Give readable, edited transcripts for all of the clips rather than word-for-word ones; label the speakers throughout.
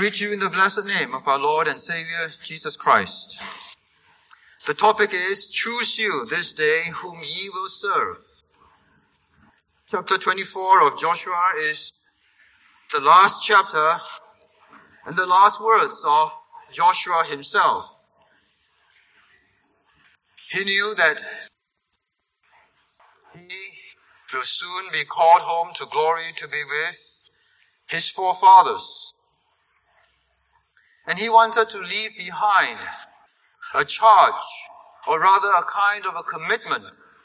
Speaker 1: greet you in the blessed name of our Lord and Savior, Jesus Christ. The topic is, choose you this day whom ye will serve. Chapter 24 of Joshua is the last chapter and the last words of Joshua himself. He knew that he will soon be called home to glory to be with his forefathers. And he wanted to leave behind a charge, or rather a kind of a commitment,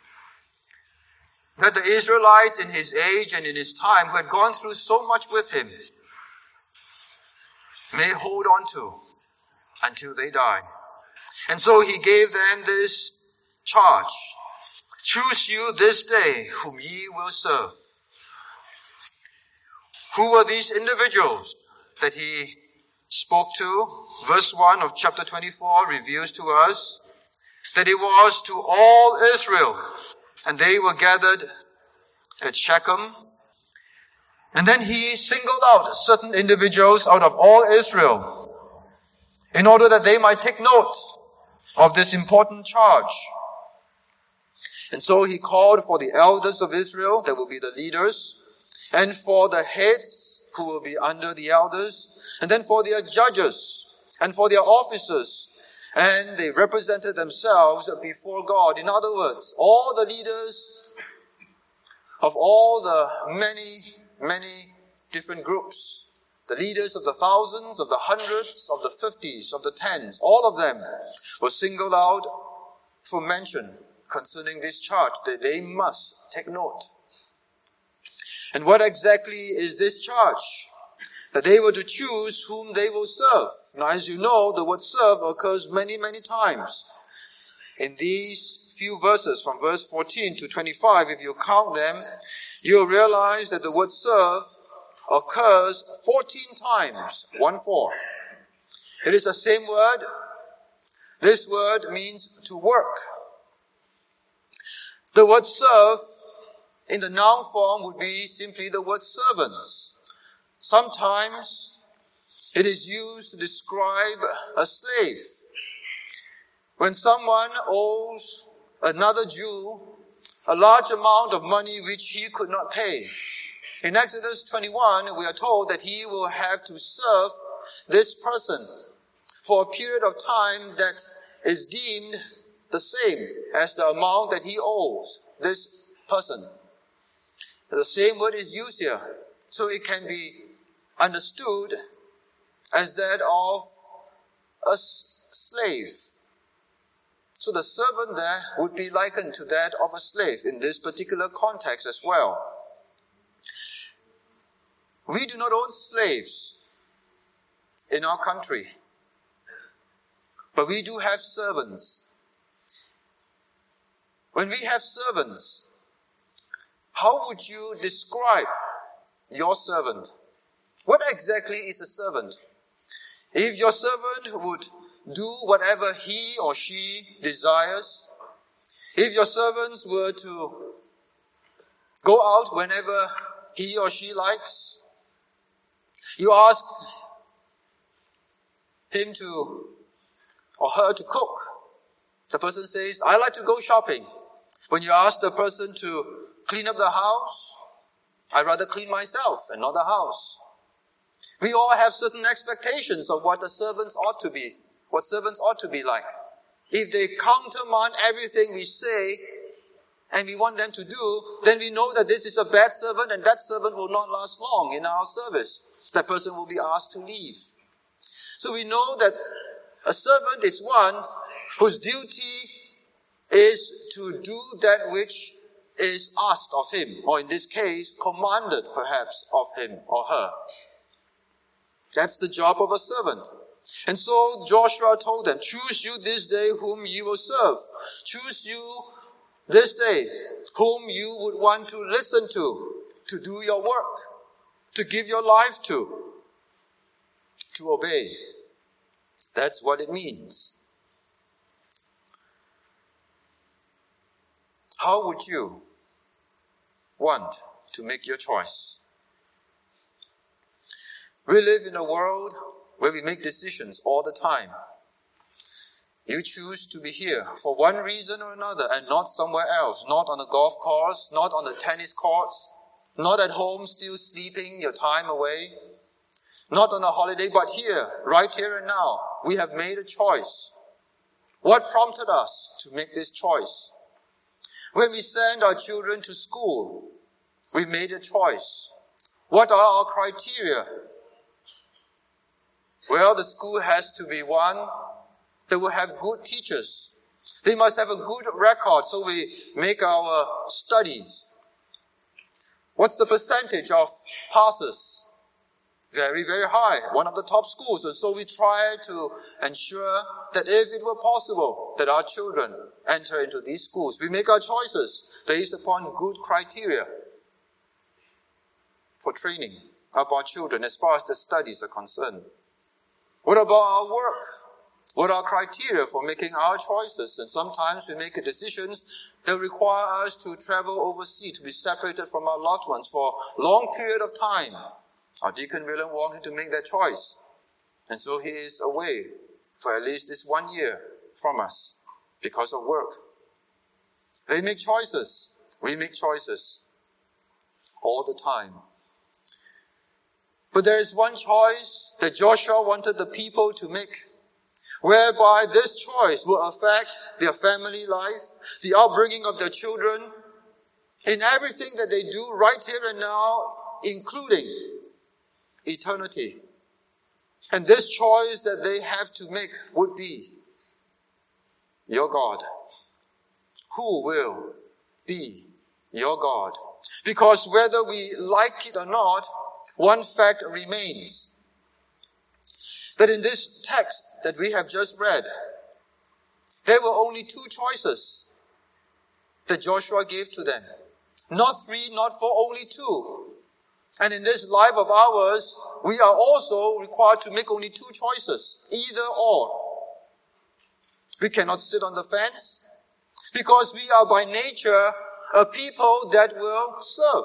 Speaker 1: that the Israelites in his age and in his time, who had gone through so much with him, may hold on to until they die. And so he gave them this charge: choose you this day whom ye will serve. Who were these individuals that he spoke to? Verse 1 of chapter 24 reveals to us that it was to all Israel, and they were gathered at Shechem. And then he singled out certain individuals out of all Israel in order that they might take note of this important charge. And so he called for the elders of Israel, that will be the leaders, and for the heads who will be under the elders, and then for their judges and for their officers. And they represented themselves before God. In other words, all the leaders of all the many different groups, the leaders of the thousands, of the hundreds, of the 50s, of the tens, all of them were singled out for mention concerning this charge, that they must take note. And what exactly is this charge? That they were to choose whom they will serve. Now, as you know, the word serve occurs many times. In these few verses, from verse 14 to 25, if you count them, you'll realize that the word serve occurs 14 times, 1-4. It is the same word. This word means to work. The word serve in the noun form would be simply the word servants. Sometimes it is used to describe a slave. When someone owes another Jew a large amount of money which he could not pay, in Exodus 21, we are told that he will have to serve this person for a period of time that is deemed the same as the amount that he owes this person. The same word is used here, so it can be understood as that of a slave. So the servant there would be likened to that of a slave in this particular context as well. We do not own slaves in our country, but we do have servants. When we have servants, how would you describe your servant? What exactly is a servant? If your servant would do whatever he or she desires, if your servants were to go out whenever he or she likes, you ask him to or her to cook. The person says, I like to go shopping. When you ask the person to clean up the house, I'd rather clean myself and not the house. We all have certain expectations of what the servants ought to be, what servants ought to be like. If they countermand everything we say and we want them to do, then we know that this is a bad servant and that servant will not last long in our service. That person will be asked to leave. So we know that a servant is one whose duty is to do that which is asked of him, or in this case, commanded perhaps of him or her. That's the job of a servant. And so Joshua told them, choose you this day whom ye will serve. Choose you this day whom you would want to listen to do your work, to give your life to obey. That's what it means. How would you want to make your choice? We live in a world where we make decisions all the time. You choose to be here for one reason or another and not somewhere else, not on the golf course, not on the tennis courts, not at home still sleeping your time away, not on a holiday, but here, right here and now, we have made a choice. What prompted us to make this choice? When we send our children to school, we made a choice. What are our criteria? Well, the school has to be one that will have good teachers. They must have a good record, so we make our studies. What's the percentage of passes? Very, very high. One of the top schools. And so we try to ensure that if it were possible, that our children enter into these schools. We make our choices based upon good criteria for training of our children as far as the studies are concerned. What about our work? What are criteria for making our choices? And sometimes we make decisions that require us to travel overseas, to be separated from our loved ones for a long period of time. Our Deacon William wanted to make that choice. And so he is away for at least this 1 year from us because of work. They make choices. We make choices all the time. But there is one choice that Joshua wanted the people to make, whereby this choice will affect their family life, the upbringing of their children, in everything that they do right here and now, including eternity. And this choice that they have to make would be your God. Who will be your God? Because whether we like it or not, one fact remains. That in this text that we have just read, there were only two choices that Joshua gave to them. Not three, not four, only two. And in this life of ours, we are also required to make only two choices, either or. We cannot sit on the fence because we are by nature a people that will serve.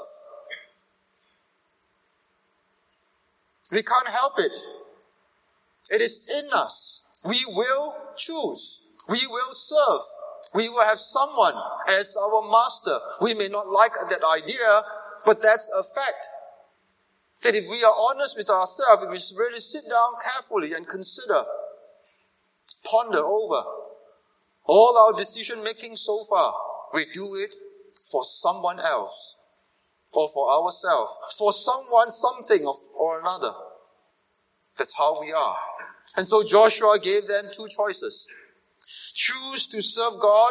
Speaker 1: We can't help it. It is in us. We will choose. We will serve. We will have someone as our master. We may not like that idea, but that's a fact. That if we are honest with ourselves, if we really sit down carefully and consider, ponder over all our decision making so far, we do it for someone else or for ourselves, for someone, something or another. That's how we are. And so Joshua gave them two choices. Choose to serve God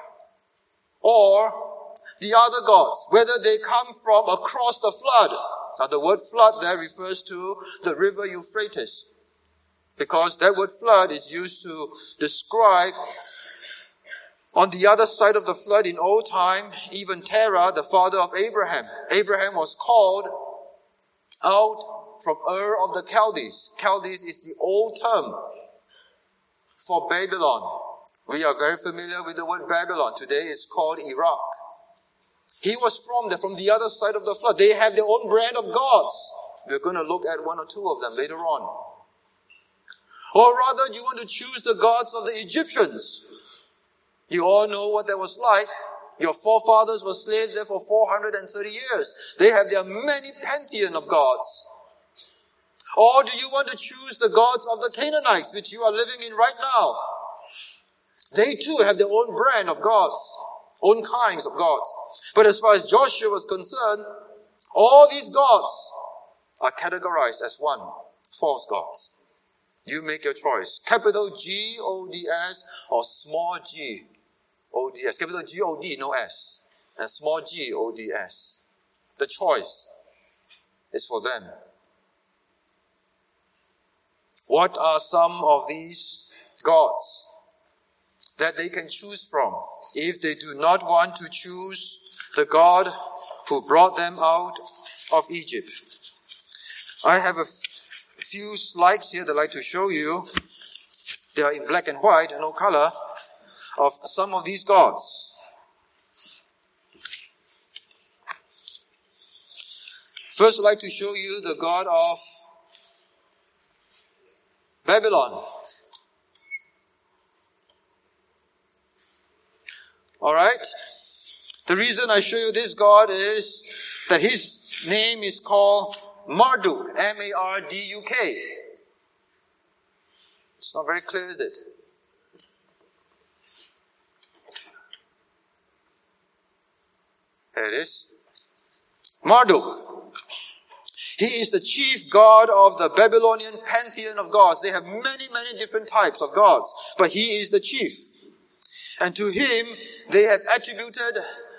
Speaker 1: or the other gods, whether they come from across the flood. Now the word flood there refers to the river Euphrates, because that word flood is used to describe on the other side of the flood in old time, even Terah, the father of Abraham. Abraham was called out from Ur of the Chaldees. Chaldees is the old term for Babylon. We are very familiar with the word Babylon. Today it's called Iraq. He was from the other side of the flood. They have their own brand of gods. We're going to look at one or two of them later on. Or rather, do you want to choose the gods of the Egyptians? You all know what that was like. Your forefathers were slaves there for 430 years. They have their many pantheon of gods. Or do you want to choose the gods of the Canaanites, which you are living in right now? They too have their own brand of gods, own kinds of gods. But as far as Joshua was concerned, all these gods are categorized as one, false gods. You make your choice. Capital G-O-D-S or small g-O-D-S. Capital G-O-D, no S. And small g-O-D-S. The choice is for them. What are some of these gods that they can choose from if they do not want to choose the God who brought them out of Egypt? I have a few slides here that I'd like to show you. They are in black and white, no color, of some of these gods. First, I'd like to show you the God of Babylon. Alright? The reason I show you this god is that his name is called Marduk. M-A-R-D-U-K. It's not very clear, is it? There it is. Marduk. He is the chief god of the Babylonian pantheon of gods. They have many, many different types of gods, but he is the chief. And to him, they have attributed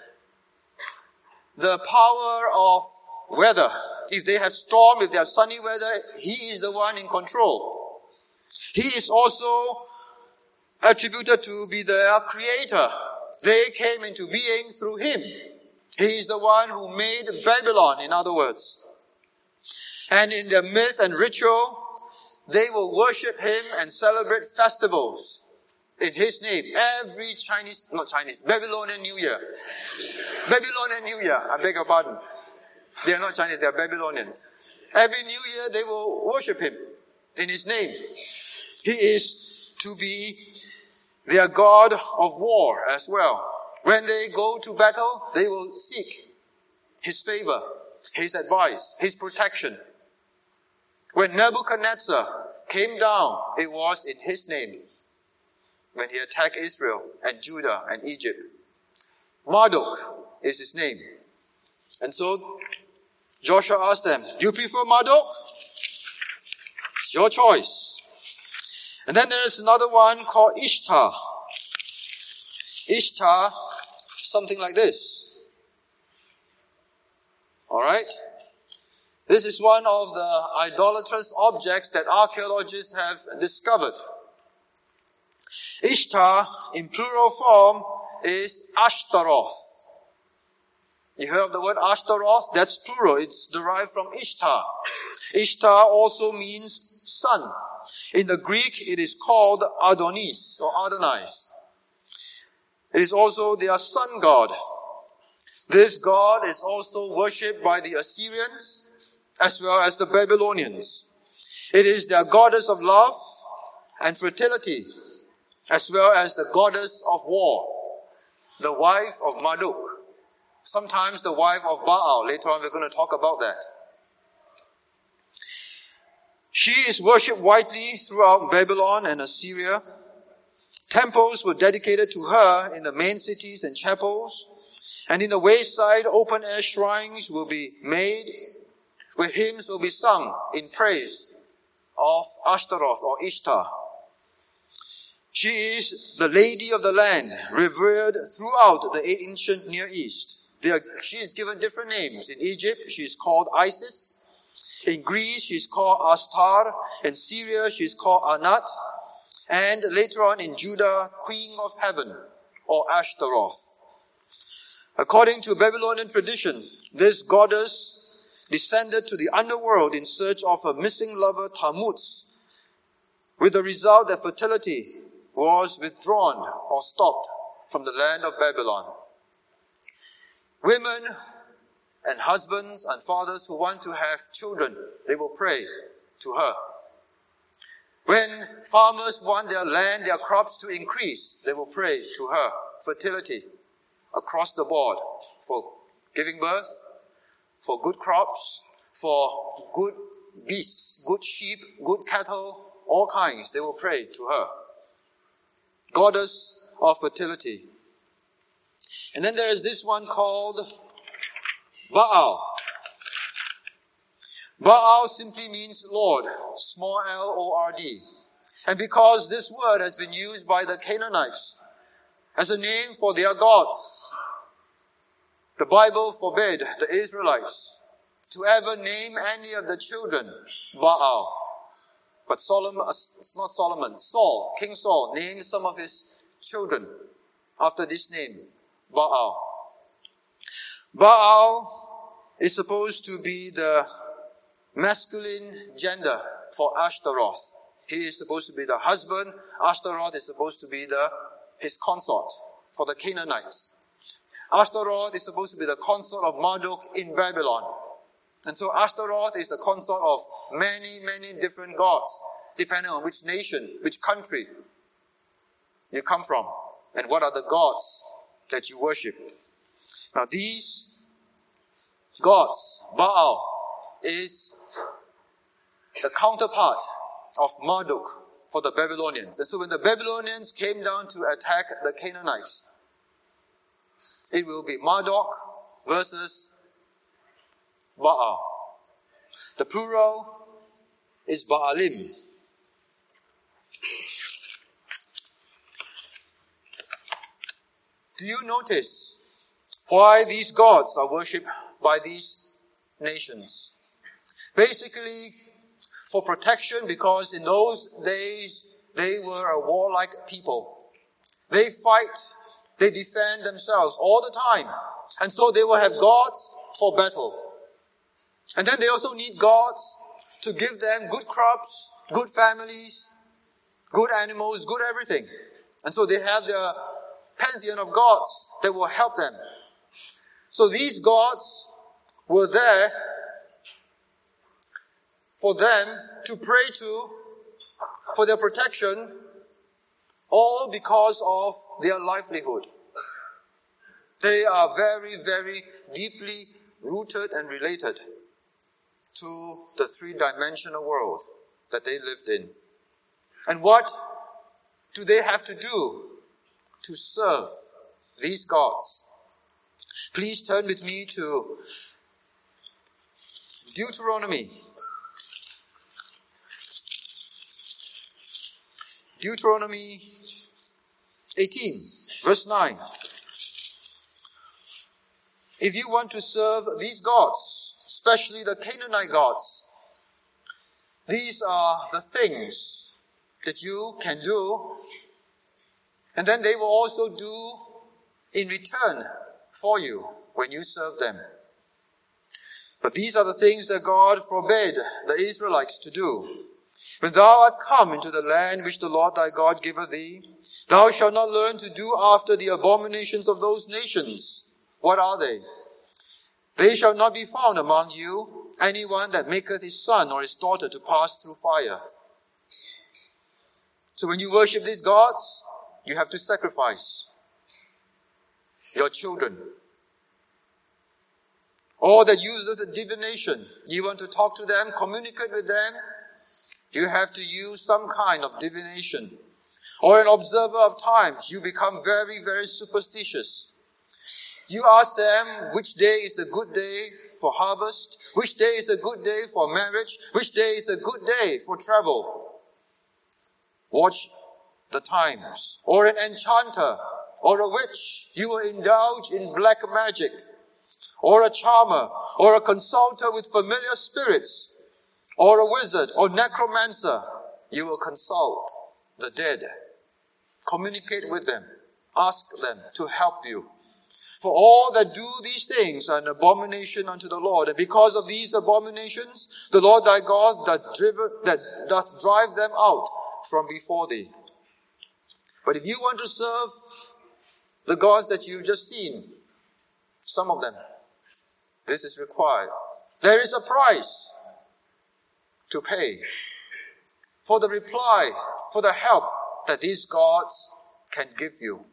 Speaker 1: the power of weather. If they have storm, if they have sunny weather, he is the one in control. He is also attributed to be their creator. They came into being through him. He is the one who made Babylon, in other words. And in their myth and ritual, they will worship him and celebrate festivals in his name. Every Babylonian New Year. Babylonian New Year, I beg your pardon. They are not Chinese, they are Babylonians. Every New Year they will worship him in his name. He is to be their god of war as well. When they go to battle, they will seek his favor, his advice, his protection. When Nebuchadnezzar came down, it was in his name. When he attacked Israel and Judah and Egypt. Marduk is his name. And so Joshua asked them, do you prefer Marduk? It's your choice. And then there is another one called Ishtar. Ishtar, something like this. Alright? This is one of the idolatrous objects that archaeologists have discovered. Ishtar, in plural form, is Ashtaroth. You heard of the word Ashtaroth? That's plural. It's derived from Ishtar. Ishtar also means sun. In the Greek, it is called Adonis or Adonais. It is also their sun god. This god is also worshipped by the Assyrians as well as the Babylonians. It is their goddess of love and fertility, as well as the goddess of war, the wife of Marduk, sometimes the wife of Baal. Later on we're going to talk about that. She is worshipped widely throughout Babylon and Assyria. Temples were dedicated to her in the main cities and chapels, and in the wayside open-air shrines will be made, where hymns will be sung in praise of Ashtaroth or Ishtar. She is the lady of the land, revered throughout the ancient Near East. She is given different names. In Egypt, she is called Isis. In Greece, she is called Astar. In Syria, she is called Anat. And later on in Judah, Queen of Heaven, or Ashtaroth. According to Babylonian tradition, this goddess descended to the underworld in search of her missing lover Tammuz, with the result that fertility was withdrawn or stopped from the land of Babylon. Women and husbands and fathers who want to have children, they will pray to her. When farmers want their land, their crops to increase, they will pray to her. Fertility across the board for giving birth, for good crops, for good beasts, good sheep, good cattle, all kinds. They will pray to her. Goddess of fertility. And then there is this one called Baal. Baal simply means Lord, small L-O-R-D. And because this word has been used by the Canaanites as a name for their gods, the Bible forbade the Israelites to ever name any of the children Baal. But Saul, King Saul, named some of his children after this name, Baal. Baal is supposed to be the masculine gender for Ashtaroth. He is supposed to be the husband. Ashtaroth is supposed to be his consort for the Canaanites. Ashtaroth is supposed to be the consort of Marduk in Babylon. And so Ashtaroth is the consort of many, many different gods. depending on which nation, which country you come from, and what are the gods that you worship. Now these gods, Baal is the counterpart of Marduk for the Babylonians. And so when the Babylonians came down to attack the Canaanites, it will be Marduk versus Baal. The plural is Baalim. Do you notice why these gods are worshipped by these nations? Basically, for protection, because in those days, they were a warlike people. They fight, they defend themselves all the time. And so they will have gods for battle. And then they also need gods to give them good crops, good families, good animals, good everything. And so they have their pantheon of gods that will help them. So these gods were there for them to pray to, for their protection, all because of their livelihood. They are very, very deeply rooted and related to the three-dimensional world that they lived in. And what do they have to do to serve these gods? Please turn with me to Deuteronomy. Deuteronomy 18, verse 9. If you want to serve these gods, especially the Canaanite gods, these are the things that you can do, and then they will also do in return for you when you serve them. But these are the things that God forbade the Israelites to do. When thou art come into the land which the Lord thy God giveth thee, thou shalt not learn to do after the abominations of those nations. What are they? They shall not be found among you anyone that maketh his son or his daughter to pass through fire. So when you worship these gods, you have to sacrifice your children. Or that uses the divination. You want to talk to them, communicate with them, you have to use some kind of divination. Or an observer of times, you become very, very superstitious. You ask them which day is a good day for harvest, which day is a good day for marriage, which day is a good day for travel. Watch the times. Or an enchanter or a witch, you will indulge in black magic. Or a charmer or a consulter with familiar spirits. Or a wizard or necromancer, you will consult the dead. Communicate with them. Ask them to help you. For all that do these things are an abomination unto the Lord. And because of these abominations, the Lord thy God doth drive them out from before thee. But if you want to serve the gods that you've just seen, some of them, this is required. There is a price to pay for the reply, for the help that these gods can give you.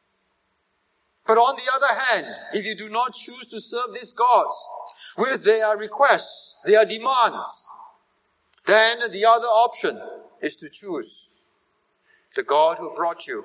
Speaker 1: But on the other hand, if you do not choose to serve these gods with their requests, their demands, then the other option is to choose the God who brought you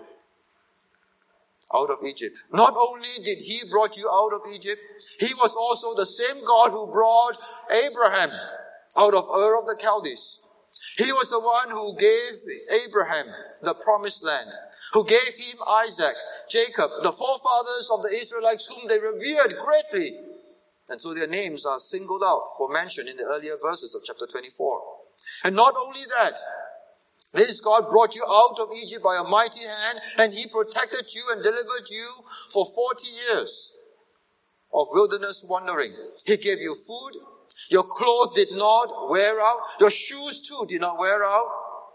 Speaker 1: out of Egypt. Not only did he brought you out of Egypt, he was also the same God who brought Abraham out of Ur of the Chaldees. He was the one who gave Abraham the promised land, who gave him Isaac, Jacob, the forefathers of the Israelites whom they revered greatly. And so their names are singled out for mention in the earlier verses of chapter 24. And not only that, this God brought you out of Egypt by a mighty hand, and he protected you and delivered you for 40 years of wilderness wandering. He gave you food. Your clothes did not wear out. Your shoes too did not wear out.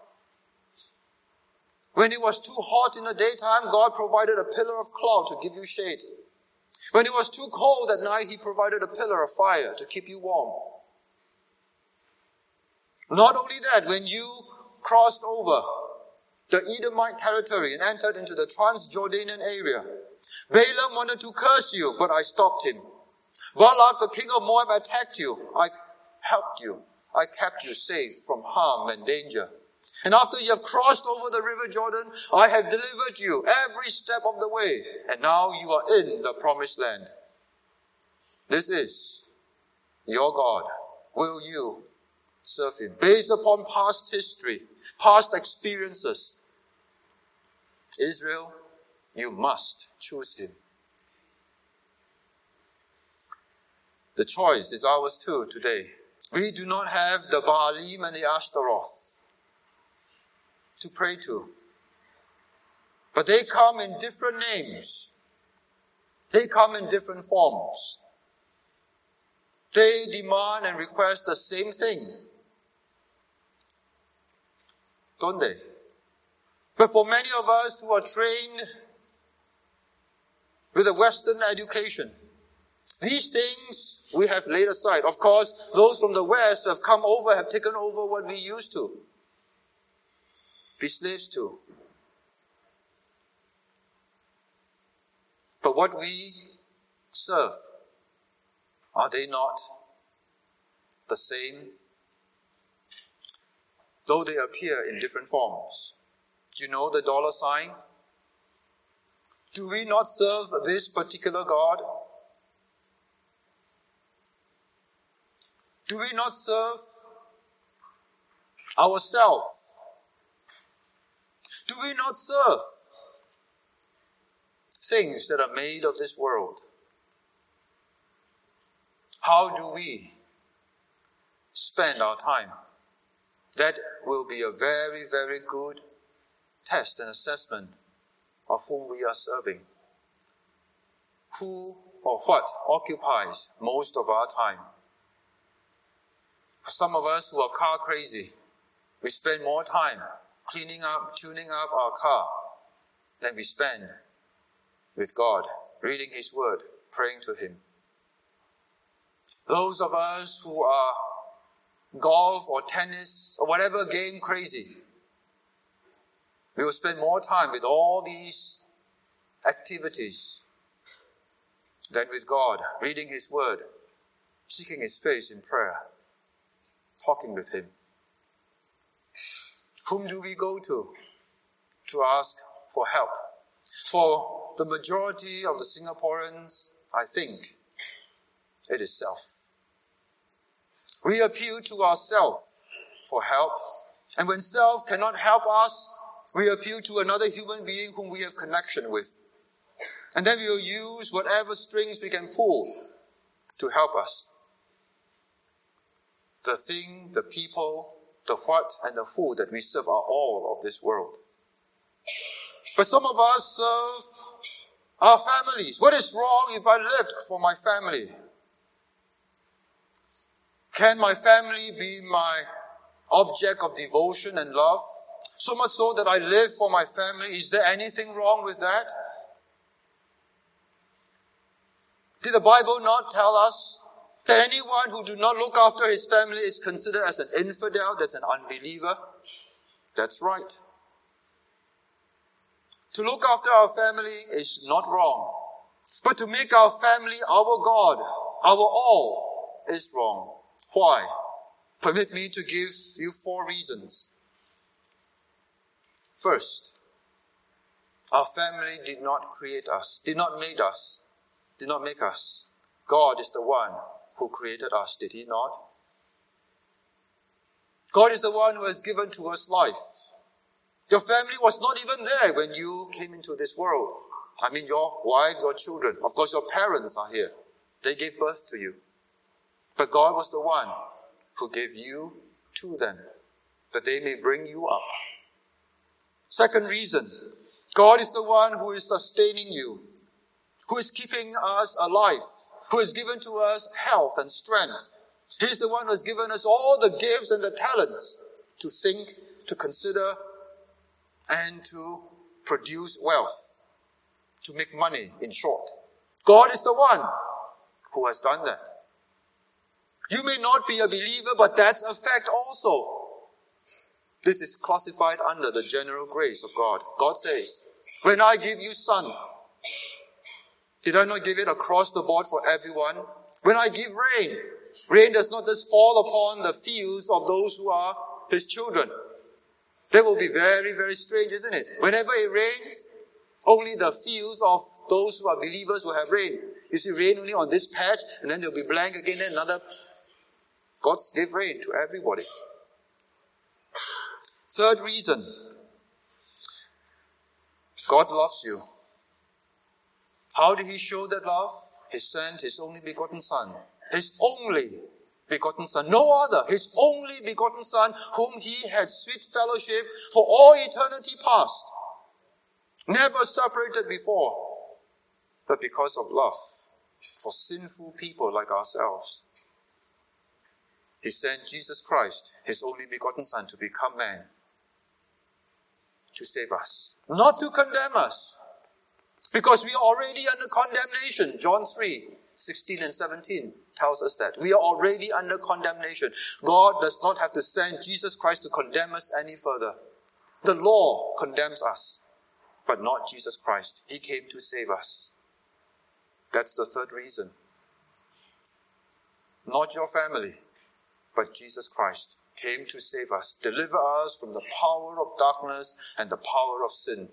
Speaker 1: When it was too hot in the daytime, God provided a pillar of cloud to give you shade. When it was too cold at night, he provided a pillar of fire to keep you warm. Not only that, when you crossed over the Edomite territory and entered into the Transjordanian area. Balaam wanted to curse you, but I stopped him. Balak, the king of Moab, attacked you. I helped you. I kept you safe from harm and danger. And after you have crossed over the river Jordan, I have delivered you every step of the way. And now you are in the promised land. This is your God. Will you serve him? Based upon past history, past experiences, Israel, you must choose him. The choice is ours too today. We do not have the Baalim and the Ashtaroth to pray to. But they come in different names. They come in different forms. They demand and request the same thing. Don't they? But for many of us who are trained with a Western education, these things we have laid aside. Of course, those from the West have come over, have taken over what we used to be slaves to. But what we serve, are they not the same? Though they appear in different forms. Do you know the dollar sign? Do we not serve this particular God? Do we not serve ourselves? Do we not serve things that are made of this world? How do we spend our time? That will be a very, very good test and assessment of whom we are serving. Who or what occupies most of our time? For some of us who are car crazy, we spend more time cleaning up, tuning up our car than we spend with God, reading his word, praying to him. Those of us who are golf or tennis or whatever game crazy, we will spend more time with all these activities than with God, reading his word, seeking his face in prayer, talking with him. Whom do we go to ask for help? For the majority of the Singaporeans, I think it is self. We appeal to ourselves for help. And when self cannot help us, we appeal to another human being whom we have connection with. And then we will use whatever strings we can pull to help us. The thing, the people, the what, and the who that we serve are all of this world. But some of us serve our families. What is wrong if I lived for my family? Can my family be my object of devotion and love? So much so that I live for my family. Is there anything wrong with that? Did the Bible not tell us that anyone who do not look after his family is considered as an infidel, that's an unbeliever? That's right. To look after our family is not wrong. But to make our family our God, our all, is wrong. Why? Permit me to give you 4 reasons. First, our family did not create us, did not make us. God is the one who created us, did he not? God is the one who has given to us life. Your family was not even there when you came into this world. I mean, your wife, your children. Of course, your parents are here. They gave birth to you. But God was the one who gave you to them, that they may bring you up. Second reason, God is the one who is sustaining you, who is keeping us alive, who has given to us health and strength. He is the one who has given us all the gifts and the talents to think, to consider, and to produce wealth, to make money, in short. God is the one who has done that. You may not be a believer, but that's a fact also. This is classified under the general grace of God. God says, when I give you sun, did I not give it across the board for everyone? When I give rain, rain does not just fall upon the fields of those who are his children. That will be very, very strange, isn't it? Whenever it rains, only the fields of those who are believers will have rain. You see rain only on this patch, and then there'll be blank again, then another. God gave rain to everybody. Third reason, God loves you. How did he show that love? He sent his only begotten Son. His only begotten Son. No other. His only begotten Son, whom he had sweet fellowship for all eternity past. Never separated before, but because of love for sinful people like ourselves. He sent Jesus Christ, his only begotten Son, to become man, to save us, not to condemn us, because we are already under condemnation. John 3:16 and 17 tells us that. We are already under condemnation. God does not have to send Jesus Christ to condemn us any further. The law condemns us, but not Jesus Christ. He came to save us. That's the third reason. Not your family, but Jesus Christ came to save us, deliver us from the power of darkness and the power of sin.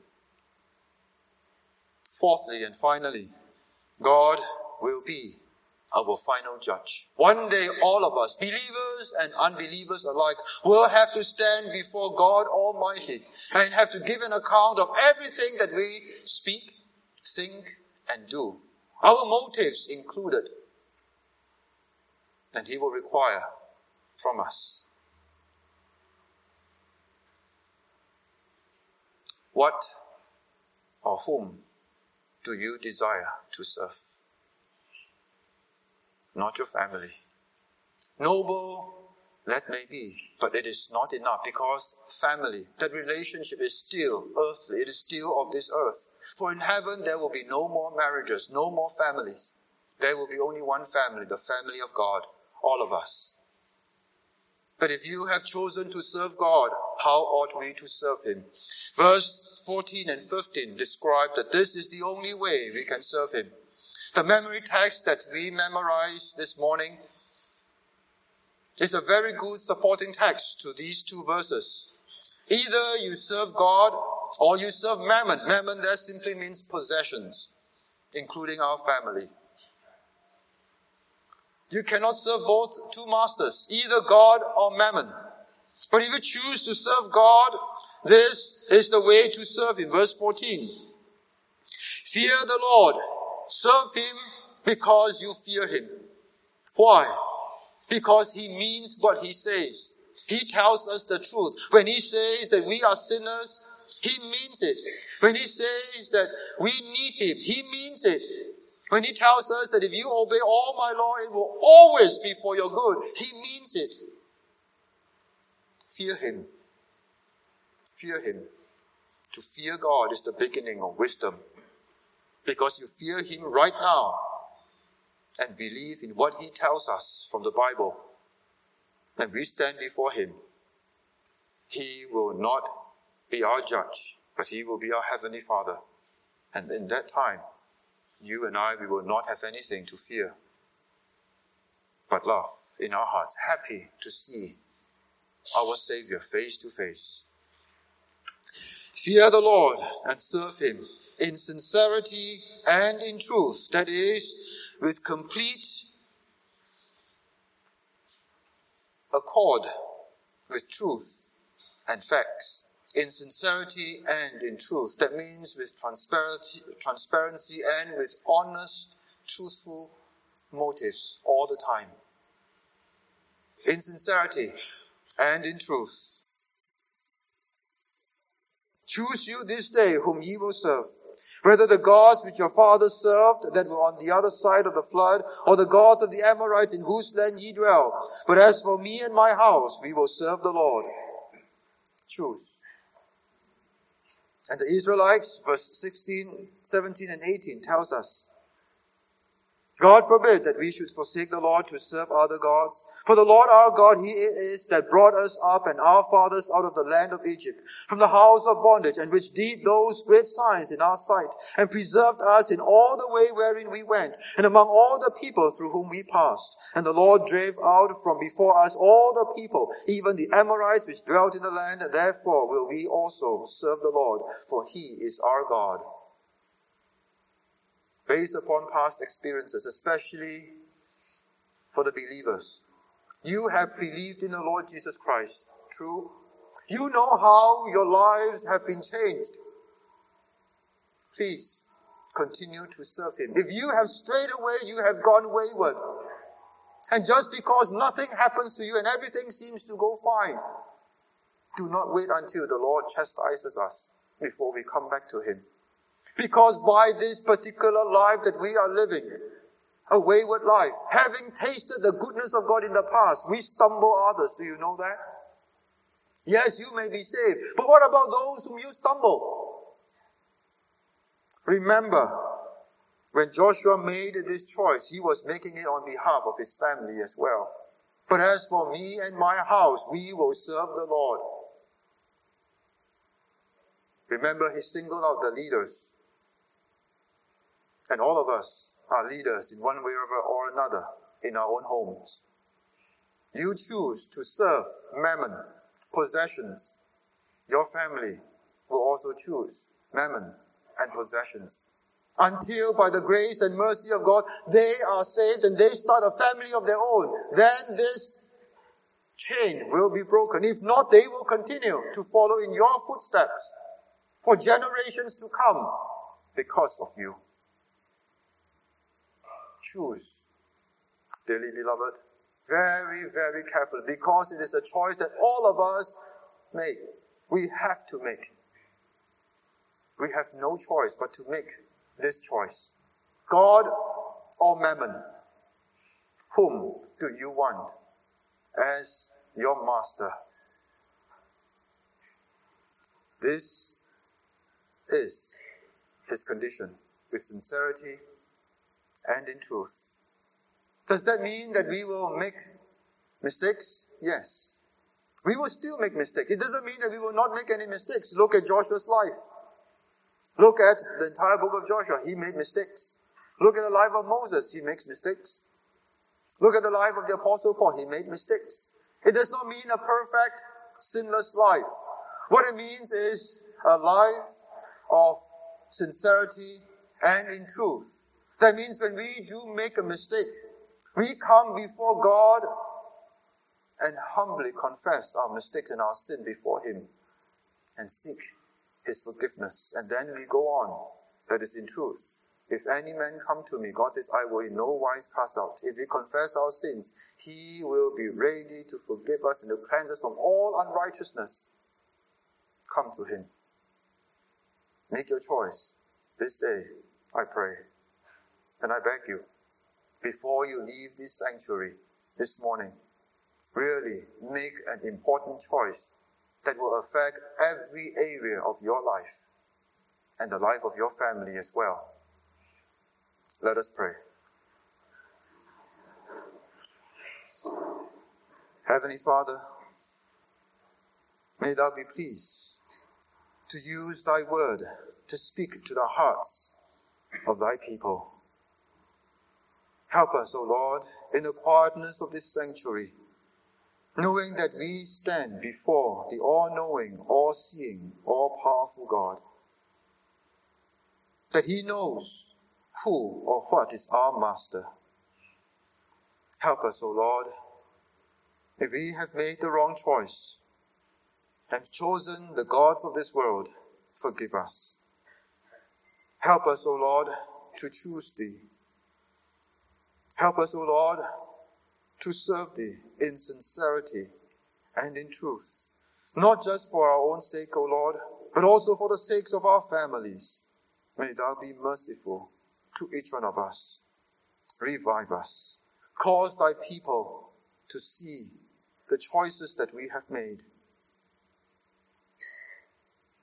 Speaker 1: Fourthly and finally, God will be our final judge. One day all of us, believers and unbelievers alike, will have to stand before God Almighty and have to give an account of everything that we speak, think, and do. Our motives included. And he will require from us. What or whom do you desire to serve? Not your family. Noble that may be, but it is not enough, because family, that relationship is still earthly. It is still of this earth. For in heaven there will be no more marriages, no more families. There will be only one family, the family of God, all of us. But if you have chosen to serve God, how ought we to serve him? Verse 14 and 15 describe that this is the only way we can serve him. The memory text that we memorized this morning is a very good supporting text to these two verses. Either you serve God or you serve mammon. Mammon there simply means possessions, including our family. You cannot serve both two masters, either God or mammon. But if you choose to serve God, this is the way to serve him. Verse 14. Fear the Lord. Serve him because you fear him. Why? Because he means what he says. He tells us the truth. When he says that we are sinners, he means it. When he says that we need him, he means it. When he tells us that if you obey all my law, it will always be for your good, he means it. Fear him. Fear him. To fear God is the beginning of wisdom, because you fear him right now and believe in what he tells us from the Bible. When we stand before him, he will not be our judge, but he will be our heavenly Father. And in that time, you and I, we will not have anything to fear, but love in our hearts, happy to see our Savior face to face. Fear the Lord and serve him in sincerity and in truth, that is, with complete accord with truth and facts. In sincerity and in truth. That means with transparency and with honest, truthful motives all the time. In sincerity and in truth. Choose you this day whom ye will serve, whether the gods which your fathers served that were on the other side of the flood, or the gods of the Amorites in whose land ye dwell. But as for me and my house, we will serve the Lord. Choose. And the Israelites, verse 16, 17 and 18 tells us, God forbid that we should forsake the Lord to serve other gods. For the Lord our God, He it is that brought us up and our fathers out of the land of Egypt, from the house of bondage, and which did those great signs in our sight, and preserved us in all the way wherein we went, and among all the people through whom we passed. And the Lord drave out from before us all the people, even the Amorites which dwelt in the land, and therefore will we also serve the Lord, for He is our God. Based upon past experiences, especially for the believers. You have believed in the Lord Jesus Christ. True. You know how your lives have been changed. Please continue to serve Him. If you have strayed away, you have gone wayward. And just because nothing happens to you and everything seems to go fine, do not wait until the Lord chastises us before we come back to Him. Because by this particular life that we are living, a wayward life, having tasted the goodness of God in the past, we stumble others. Do you know that? Yes, you may be saved. But what about those whom you stumble? Remember, when Joshua made this choice, he was making it on behalf of his family as well. But as for me and my house, we will serve the Lord. Remember, he singled out the leaders. And all of us are leaders in one way or another in our own homes. You choose to serve mammon, possessions. Your family will also choose mammon and possessions. Until by the grace and mercy of God, they are saved and they start a family of their own. Then this chain will be broken. If not, they will continue to follow in your footsteps for generations to come because of you. Choose, dearly beloved, very, very carefully, because it is a choice that all of us make. We have to make. We have no choice but to make this choice. God or mammon? Whom do you want as your master? This is his condition, with sincerity and in truth. Does that mean that we will make mistakes? Yes. We will still make mistakes. It doesn't mean that we will not make any mistakes. Look at Joshua's life. Look at the entire book of Joshua. He made mistakes. Look at the life of Moses. He makes mistakes. Look at the life of the Apostle Paul. He made mistakes. It does not mean a perfect, sinless life. What it means is a life of sincerity and in truth. That means when we do make a mistake, we come before God and humbly confess our mistakes and our sin before Him and seek His forgiveness. And then we go on. That is in truth. If any man come to me, God says, I will in no wise cast out. If we confess our sins, He will be ready to forgive us and to cleanse us from all unrighteousness. Come to Him. Make your choice this day, I pray. And I beg you, before you leave this sanctuary this morning, really make an important choice that will affect every area of your life and the life of your family as well. Let us pray. Heavenly Father, may Thou be pleased to use Thy word to speak to the hearts of Thy people. Help us, O Lord, in the quietness of this sanctuary, knowing that we stand before the all-knowing, all-seeing, all-powerful God, that He knows who or what is our master. Help us, O Lord, if we have made the wrong choice and chosen the gods of this world, forgive us. Help us, O Lord, to choose Thee. Help us, O Lord, to serve Thee in sincerity and in truth, not just for our own sake, O Lord, but also for the sakes of our families. May Thou be merciful to each one of us. Revive us. Cause Thy people to see the choices that we have made.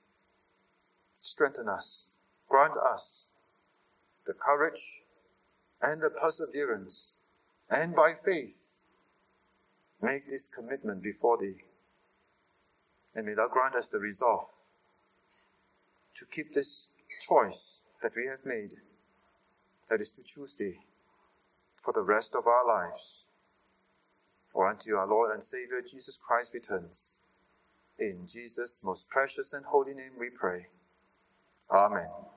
Speaker 1: Strengthen us. Grant us the courage and the perseverance, and by faith, make this commitment before Thee. And may Thou grant us the resolve to keep this choice that we have made, that is to choose Thee for the rest of our lives. For unto our Lord and Savior Jesus Christ returns. In Jesus' most precious and holy name we pray. Amen.